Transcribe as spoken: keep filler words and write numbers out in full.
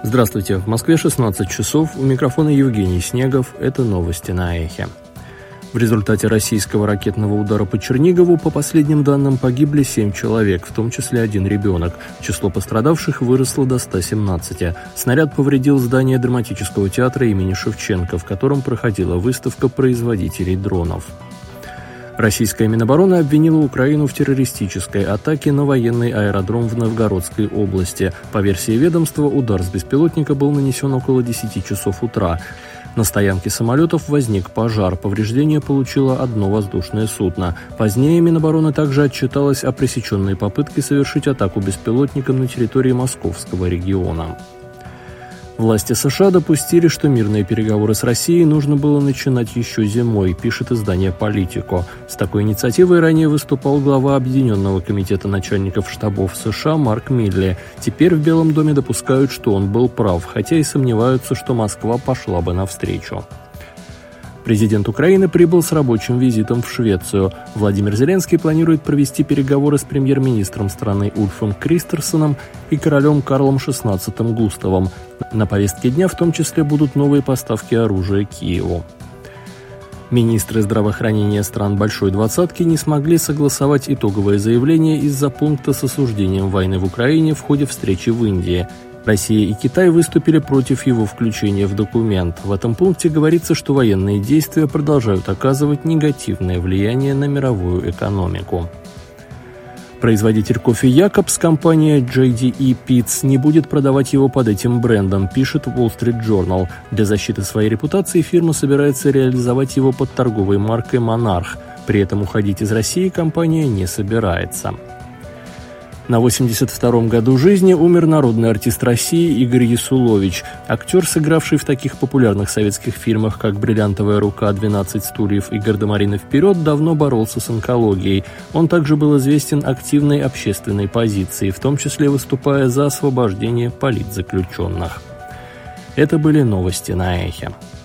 Здравствуйте, в Москве шестнадцать часов, у микрофона Евгений Снегов, это новости на Эхе. В результате российского ракетного удара по Чернигову, по последним данным, погибли семь человек, в том числе один ребенок. Число пострадавших выросло до ста семнадцати. Снаряд повредил здание драматического театра имени Шевченко, в котором проходила выставка производителей дронов. Российская Минобороны обвинила Украину в террористической атаке на военный аэродром в Новгородской области. По версии ведомства, удар с беспилотника был нанесен около десяти часов утра. На стоянке самолетов возник пожар, повреждение получило одно воздушное судно. Позднее Минобороны также отчиталась о пресеченной попытке совершить атаку беспилотником на территории Московского региона. Власти США допустили, что мирные переговоры с Россией нужно было начинать еще зимой, пишет издание «Политико». С такой инициативой ранее выступал глава Объединенного комитета начальников штабов США Марк Милли. Теперь в Белом доме допускают, что он был прав, хотя и сомневаются, что Москва пошла бы навстречу. Президент Украины прибыл с рабочим визитом в Швецию. Владимир Зеленский планирует провести переговоры с премьер-министром страны Ульфом Кристерсоном и королем Карлом шестнадцатым Густавом. На повестке дня в том числе будут новые поставки оружия Киеву. Министры здравоохранения стран Большой Двадцатки не смогли согласовать итоговое заявление из-за пункта с осуждением войны в Украине в ходе встречи в Индии. Россия и Китай выступили против его включения в документ. В этом пункте говорится, что военные действия продолжают оказывать негативное влияние на мировую экономику. Производитель кофе «Якобс», компания джей ди и Peet's, не будет продавать его под этим брендом, пишет Wall Street Journal. Для защиты своей репутации фирма собирается реализовать его под торговой маркой «Монарх». При этом уходить из России компания не собирается. На восемьдесят втором году жизни умер народный артист России Игорь Ясулович. Актер, сыгравший в таких популярных советских фильмах, как «Бриллиантовая рука», «двенадцать стульев» и «Гардемарины вперед», давно боролся с онкологией. Он также был известен активной общественной позицией, в том числе выступая за освобождение политзаключенных. Это были новости на Эхе.